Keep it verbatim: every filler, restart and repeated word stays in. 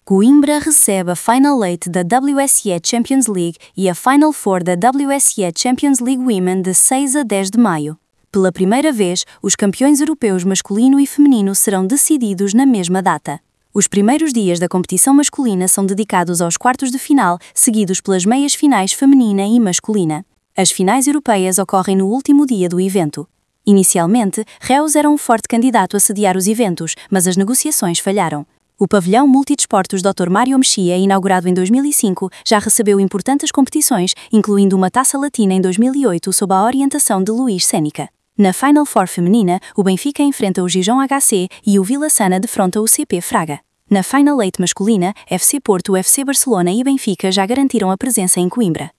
Coimbra recebe a Final Eight da W S E Champions League e a Final Four da W S E Champions League Women de seis a dez de maio. Pela primeira vez, os campeões europeus masculino e feminino serão decididos na mesma data. Os primeiros dias da competição masculina são dedicados aos quartos de final, seguidos pelas meias finais feminina e masculina. As finais europeias ocorrem no último dia do evento. Inicialmente, Reus era um forte candidato a sediar os eventos, mas as negociações falharam. O pavilhão multidesportos doutor Mário Mexia, inaugurado em dois mil e cinco, já recebeu importantes competições, incluindo uma Taça Latina em dois mil e oito sob a orientação de Luís Sénica. Na Final Four feminina, o Benfica enfrenta o Gijón H C e o Vila Sana defronta o C P Fraga. Na Final Eight masculina, F C Porto, F C Barcelona e Benfica já garantiram a presença em Coimbra.